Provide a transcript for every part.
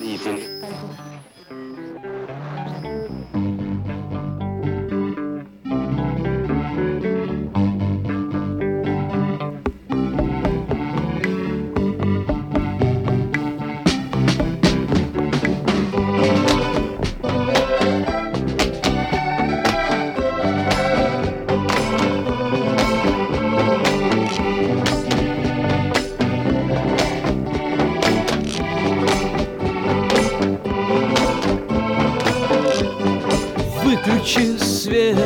Выключи свет,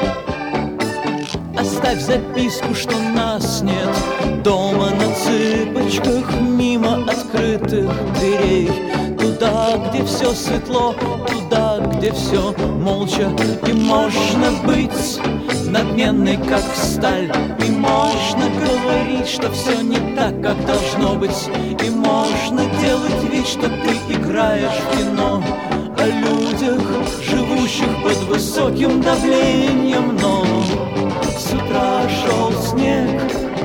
оставь записку, что нас нет дома. На цыпочках мимо открытых дверей, туда, где все светло, туда, где все молча. И можно быть надменной, как сталь, и можно говорить, что все не так, как должно быть, и можно делать вид, что ты играешь в кино о людях, живущих под высоким давлением. Но с утра шел снег,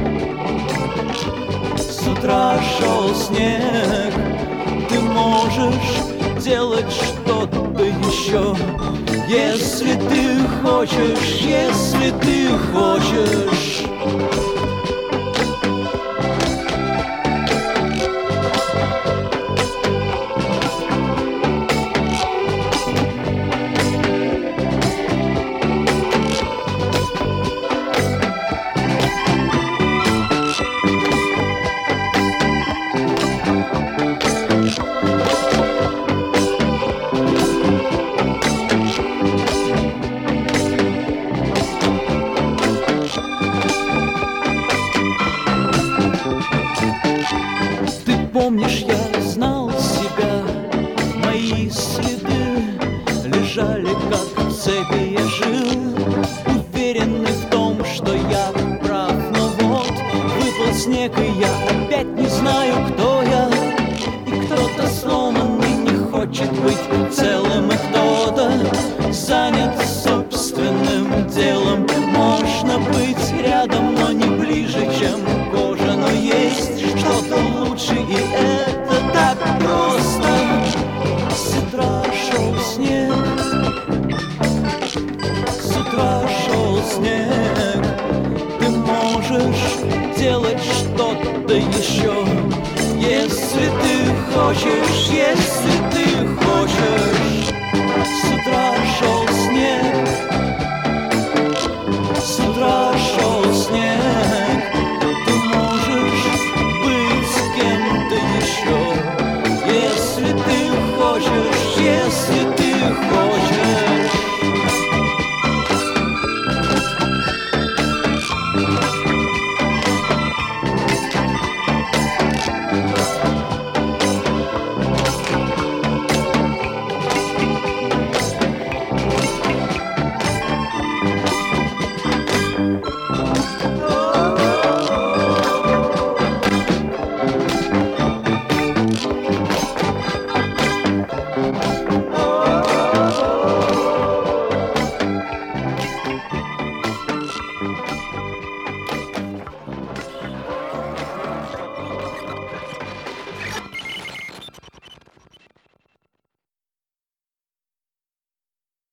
с утра шел снег. Ты можешь делать что-то еще, если ты хочешь, если ты хочешь. Помнишь, я знал себя, мои следы лежали как цепи. Я жил, уверенный в том, что я прав. Но вот выпал снег, и я опять не знаю, кто я. И кто-то сломанный не хочет быть целым, и кто-то занят собственным делом. Можно быть рядом, но не ближе, чем кожа. Но есть что-то лучше, и это так просто. С утра шел снег, с утра шел снег. Ты можешь делать что-то еще, если ты хочешь, если ты хочешь. С утра